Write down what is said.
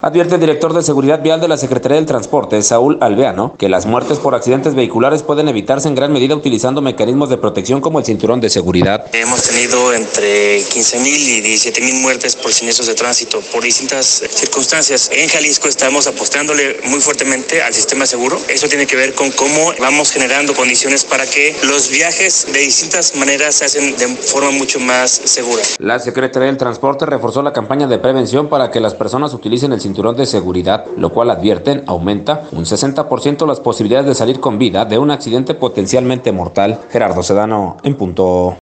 Advierte el director de Seguridad Vial de la Secretaría del Transporte, Saúl Alveano, que las muertes por accidentes vehiculares pueden evitarse en gran medida utilizando mecanismos de protección como el cinturón de seguridad. Hemos tenido entre 15,000 y 17,000 muertes por siniestros de tránsito por distintas circunstancias. En Jalisco estamos apostándole muy fuertemente al sistema seguro. Eso tiene que ver con cómo vamos generando condiciones para que los viajes de distintas maneras se hacen de forma mucho más segura. La Secretaría del Transporte reforzó la campaña de prevención para que las personas utilicen el cinturón de seguridad, lo cual advierten aumenta un 60% las posibilidades de salir con vida de un accidente potencialmente mortal. Gerardo Sedano, en punto.